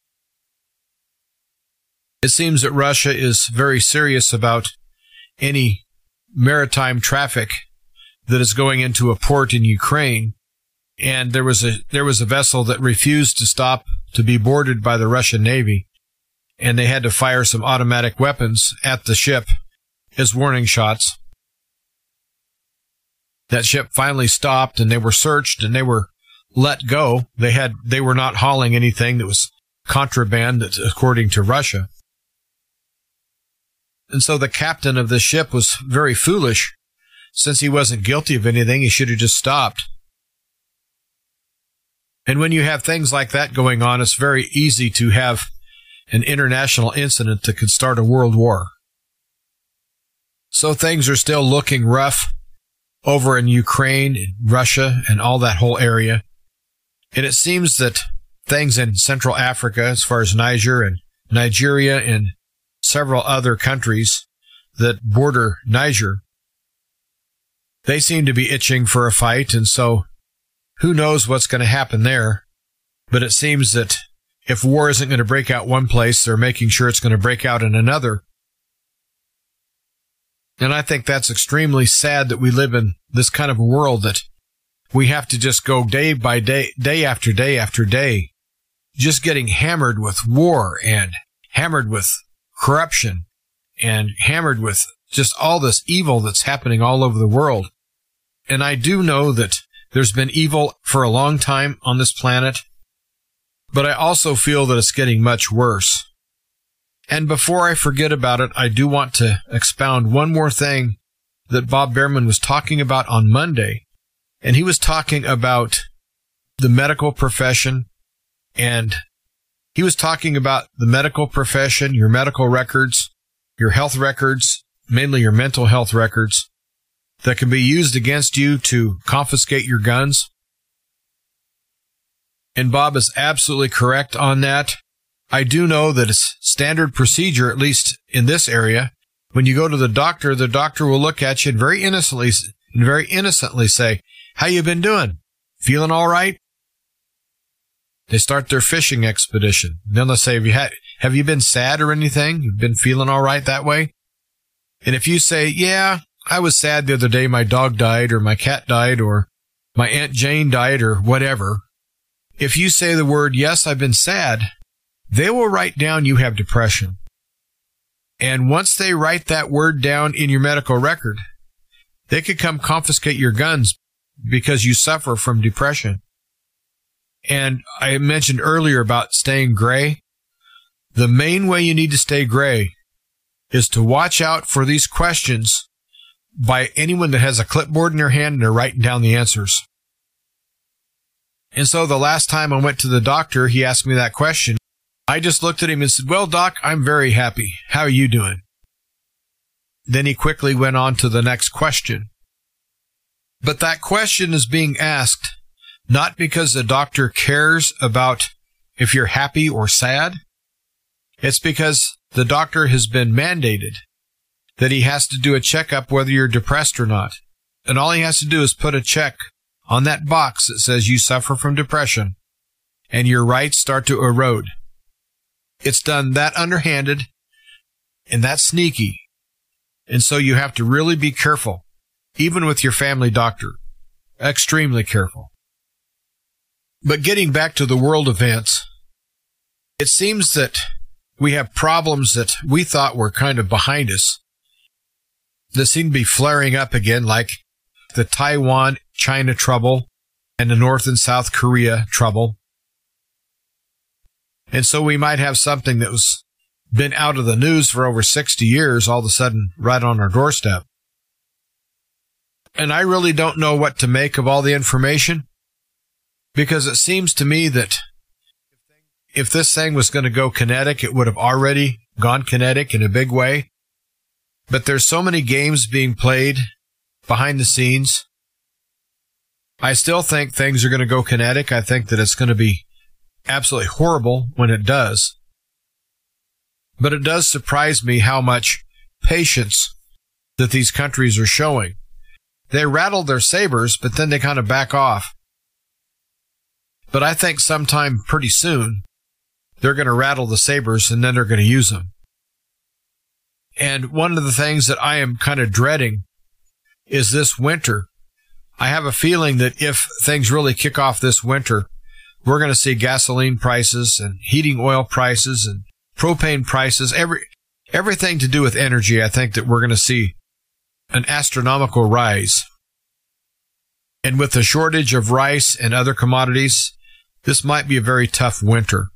It seems that Russia is very serious about any maritime traffic that is going into a port in Ukraine. And there was a, there was a vessel that refused to stop to be boarded by the Russian Navy. And they had to fire some automatic weapons at the ship as warning shots. That ship finally stopped and they were searched and they were let go. They had, they were not hauling anything that was contraband, according to Russia. And so the captain of the ship was very foolish. Since he wasn't guilty of anything, he should have just stopped. And when you have things like that going on, it's very easy to have an international incident that could start a world war. So things are still looking rough over in Ukraine, and Russia, and all that whole area. And it seems that things in Central Africa, as far as Niger and Nigeria and several other countries that border Niger, they seem to be itching for a fight, and so who knows what's going to happen there. But it seems that if war isn't going to break out one place, they're making sure it's going to break out in another. And I think that's extremely sad that we live in this kind of world that we have to just go day by day, day after day after day, just getting hammered with war and hammered with corruption and hammered with just all this evil that's happening all over the world. And I do know that there's been evil for a long time on this planet, but I also feel that it's getting much worse. And before I forget about it, I do want to expound one more thing that Bob Bierman was talking about on Monday. And he was talking about the medical profession, and he was talking about the medical profession, your medical records, your health records, mainly your mental health records, that can be used against you to confiscate your guns. And Bob is absolutely correct on that. I do know that it's standard procedure, at least in this area. When you go to the doctor, the doctor will look at you and very innocently, and very innocently say, "How you been doing? Feeling all right?" They start their fishing expedition. Then they'll say, have you had, have you been sad or anything? You've been feeling all right that way? And if you say, yeah, I was sad the other day, my dog died, or my cat died, or my Aunt Jane died, or whatever. If you say the word, yes, I've been sad, they will write down you have depression. And once they write that word down in your medical record, they could come confiscate your guns because you suffer from depression. And I mentioned earlier about staying gray. The main way you need to stay gray is to watch out for these questions by anyone that has a clipboard in their hand and they're writing down the answers. And so the last time I went to the doctor, he asked me that question. I just looked at him and said, well, Doc, I'm very happy. How are you doing? Then he quickly went on to the next question. But that question is being asked not because the doctor cares about if you're happy or sad. It's because the doctor has been mandated that he has to do a checkup whether you're depressed or not. And all he has to do is put a check on that box that says you suffer from depression, and your rights start to erode. It's done that underhanded and that sneaky. And so you have to really be careful, even with your family doctor. Extremely careful. But getting back to the world events, it seems that we have problems that we thought were kind of behind us that seem to be flaring up again, like the Taiwan-China trouble and the North and South Korea trouble. And so we might have something that was been out of the news for over sixty years, all of a sudden right on our doorstep. And I really don't know what to make of all the information, because it seems to me that if this thing was going to go kinetic, it would have already gone kinetic in a big way. But there's so many games being played behind the scenes. I still think things are going to go kinetic. I think that it's going to be absolutely horrible when it does. But it does surprise me how much patience that these countries are showing. They rattle their sabers, but then they kind of back off. But I think sometime pretty soon, they're going to rattle the sabers and then they're going to use them. And one of the things that I am kind of dreading is this winter. I have a feeling that if things really kick off this winter, we're going to see gasoline prices and heating oil prices and propane prices, every everything to do with energy. I think that we're going to see an astronomical rise. And with the shortage of rice and other commodities, this might be a very tough winter.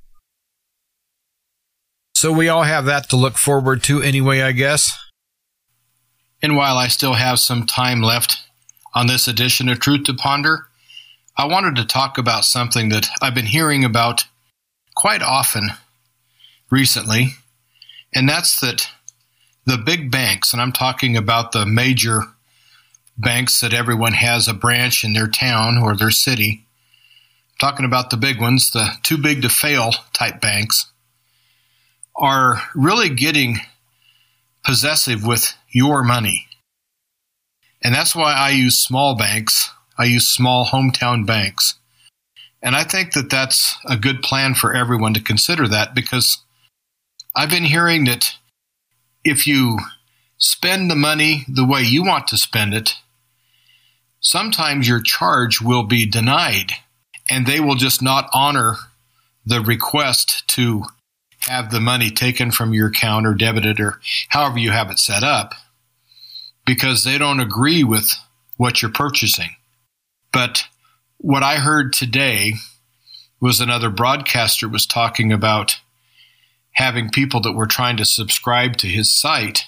So we all have that to look forward to anyway, I guess. And while I still have some time left on this edition of Truth to Ponder, I wanted to talk about something that I've been hearing about quite often recently, and that's that the big banks, and I'm talking about the major banks that everyone has a branch in their town or their city, I'm talking about the big ones, the too big to fail type banks, are really getting possessive with your money. And that's why I use small banks. I use small hometown banks. And I think that that's a good plan for everyone to consider that, because I've been hearing that if you spend the money the way you want to spend it, sometimes your charge will be denied, and they will just not honor the request to have the money taken from your account or debited or however you have it set up, because they don't agree with what you're purchasing. But what I heard today was another broadcaster was talking about having people that were trying to subscribe to his site.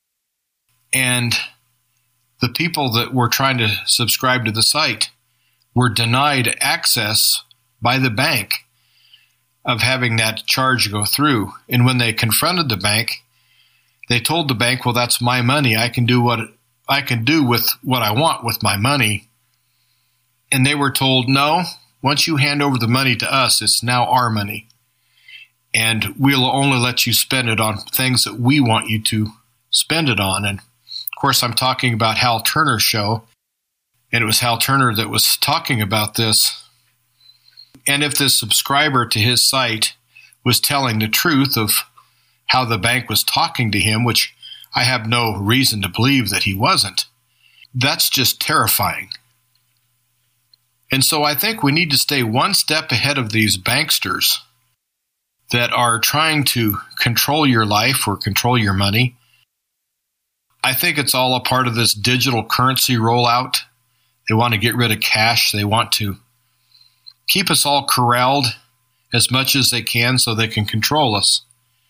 And the people that were trying to subscribe to the site were denied access by the bank of having that charge go through. And when they confronted the bank, they told the bank, well, that's my money. I can do what I can do with what I want with my money. And they were told, no, once you hand over the money to us, it's now our money. And we'll only let you spend it on things that we want you to spend it on. And of course, I'm talking about Hal Turner's show. And it was Hal Turner that was talking about this. And if this subscriber to his site was telling the truth of how the bank was talking to him, which I have no reason to believe that he wasn't, that's just terrifying. And so I think we need to stay one step ahead of these banksters that are trying to control your life or control your money. I think it's all a part of this digital currency rollout. They want to get rid of cash. They want to keep us all corralled as much as they can so they can control us.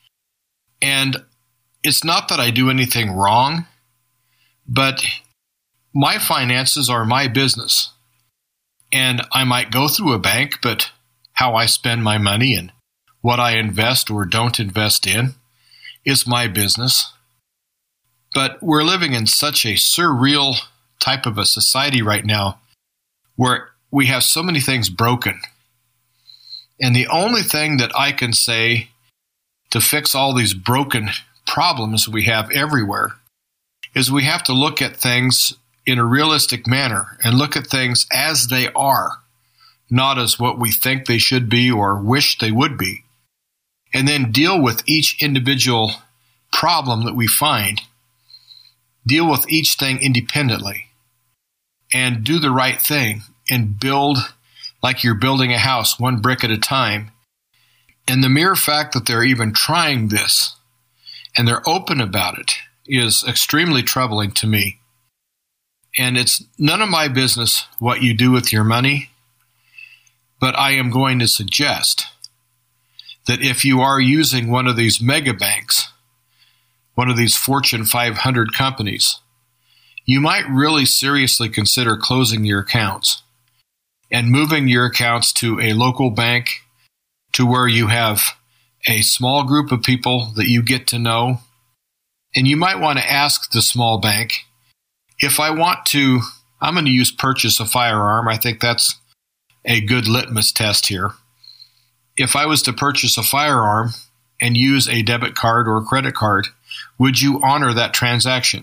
And it's not that I do anything wrong, but my finances are my business. And I might go through a bank, but how I spend my money and what I invest or don't invest in is my business. But we're living in such a surreal type of a society right now where we have so many things broken. And the only thing that I can say to fix all these broken problems we have everywhere is we have to look at things in a realistic manner and look at things as they are, not as what we think they should be or wish they would be, and then deal with each individual problem that we find, deal with each thing independently, and do the right thing and build like you're building a house, one brick at a time. And the mere fact that they're even trying this and they're open about it is extremely troubling to me. And it's none of my business what you do with your money, but I am going to suggest that if you are using one of these mega banks, one of these Fortune five hundred companies, you might really seriously consider closing your accounts and moving your accounts to a local bank to where you have a small group of people that you get to know. And you might want to ask the small bank, if I want to, I'm going to use purchase a firearm. I think that's a good litmus test here. If I was to purchase a firearm and use a debit card or a credit card, would you honor that transaction?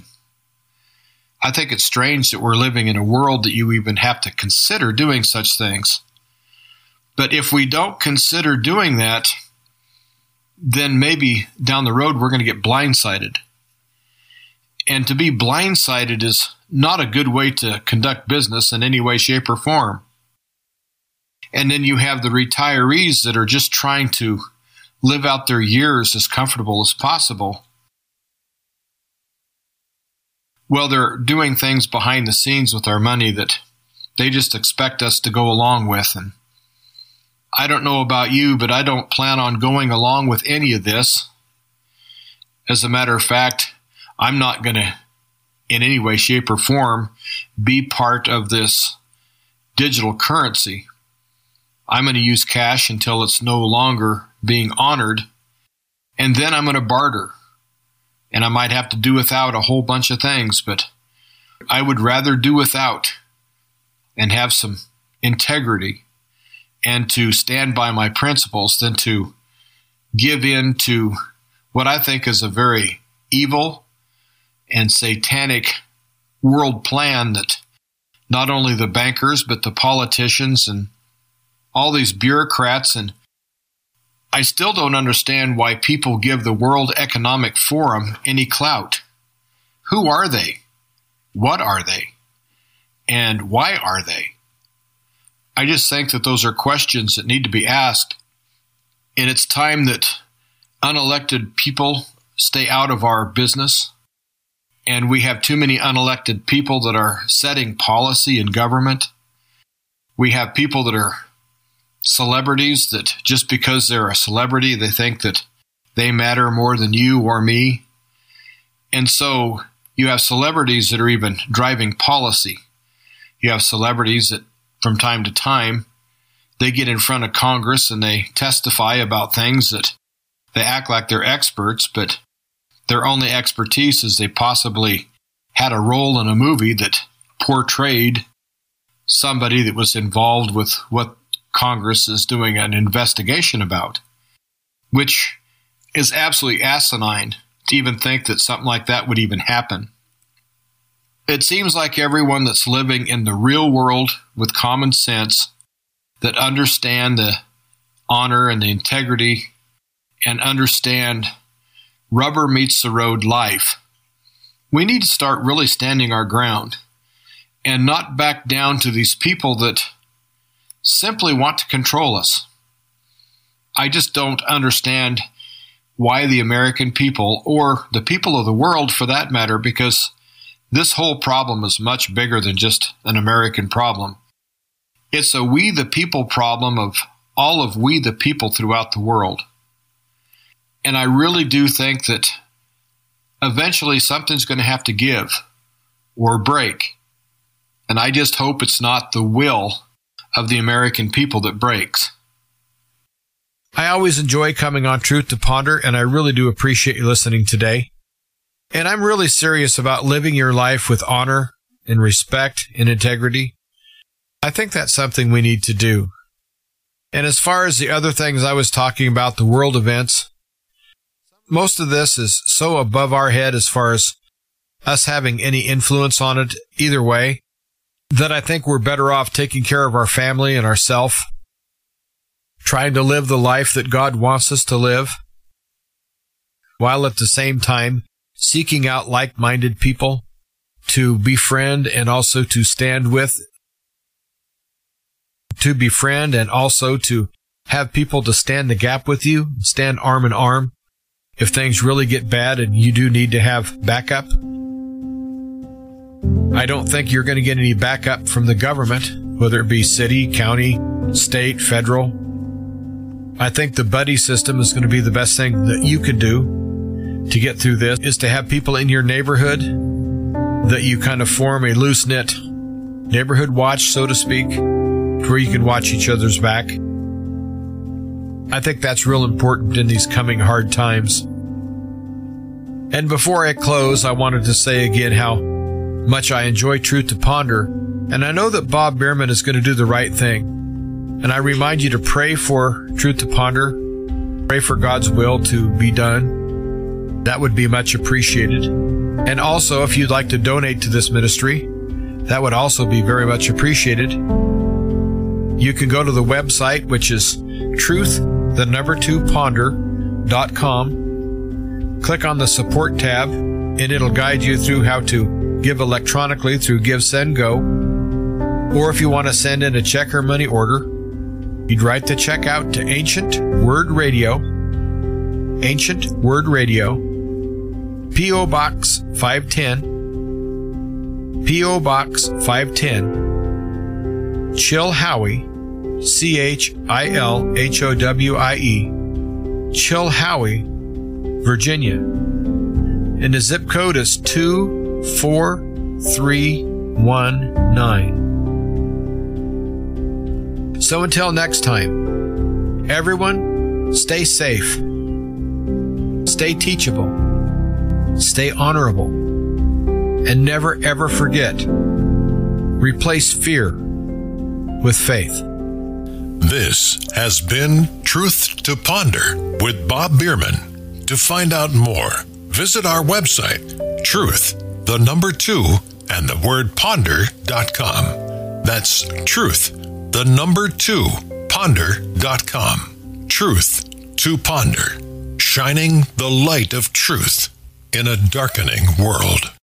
I think it's strange that we're living in a world that you even have to consider doing such things. But if we don't consider doing that, then maybe down the road we're going to get blindsided. And to be blindsided is not a good way to conduct business in any way, shape, or form. And then you have the retirees that are just trying to live out their years as comfortable as possible. Well, they're doing things behind the scenes with our money that they just expect us to go along with. And I don't know about you, but I don't plan on going along with any of this. As a matter of fact, I'm not going to, in any way, shape, or form, be part of this digital currency. I'm going to use cash until it's no longer being honored, and then I'm going to barter. And I might have to do without a whole bunch of things, but I would rather do without and have some integrity and to stand by my principles than to give in to what I think is a very evil and satanic world plan that not only the bankers, but the politicians and all these bureaucrats, and I still don't understand why people give the World Economic Forum any clout. Who are they? What are they? And why are they? I just think that those are questions that need to be asked, and it's time that unelected people stay out of our business. And we have too many unelected people that are setting policy in government. We have people that are celebrities that just because they're a celebrity, they think that they matter more than you or me. And so you have celebrities that are even driving policy. You have celebrities that from time to time, they get in front of Congress and they testify about things that they act like they're experts, but their only expertise is they possibly had a role in a movie that portrayed somebody that was involved with what Congress is doing an investigation about, which is absolutely asinine to even think that something like that would even happen. It seems like everyone that's living in the real world with common sense, that understand the honor and the integrity and understand rubber meets the road life, we need to start really standing our ground and not back down to these people that simply want to control us. I just don't understand why the American people, or the people of the world for that matter, because this whole problem is much bigger than just an American problem. It's a we the people problem of all of we the people throughout the world. And I really do think that eventually something's going to have to give or break. And I just hope it's not the will of the American people that breaks. I always enjoy coming on Truth to Ponder, and I really do appreciate you listening today. And I'm really serious about living your life with honor and respect and integrity. I think that's something we need to do. And as far as the other things I was talking about, the world events, most of this is so above our head as far as us having any influence on it either way, that I think we're better off taking care of our family and ourselves, trying to live the life that God wants us to live, while at the same time seeking out like-minded people to befriend and also to stand with, to befriend and also to have people to stand the gap with you, stand arm in arm if things really get bad and you do need to have backup. I don't think you're going to get any backup from the government, whether it be city, county, state, federal. I think the buddy system is going to be the best thing that you could do to get through this, is to have people in your neighborhood that you kind of form a loose-knit neighborhood watch, so to speak, where you can watch each other's back. I think that's real important in these coming hard times. And before I close, I wanted to say again how much I enjoy Truth to Ponder, and I know that Bob Bierman is going to do the right thing. And I remind you to pray for Truth to Ponder, pray for God's will to be done. That would be much appreciated. And also, if you'd like to donate to this ministry, that would also be very much appreciated. You can go to the website, which is truth, the number two ponder dot com. Click on the support tab, and it'll guide you through how to give electronically through GiveSendGo. Or if you want to send in a check or money order, you'd write the check out to Ancient Word Radio, Ancient Word Radio, P O. Box five ten, P O. Box five ten, Chilhowie, C H I L H O W I E, Chilhowie, Virginia. And the zip code is two four three one nine. So until next time, everyone, stay safe, stay teachable, stay honorable, and never ever forget, replace fear with faith. This has been Truth to Ponder with Bob Bierman. To find out more, visit our website, truth, the number two, and the word ponder dot com. That's truth, the number two, ponder dot com. Truth to Ponder, shining the light of truth in a darkening world.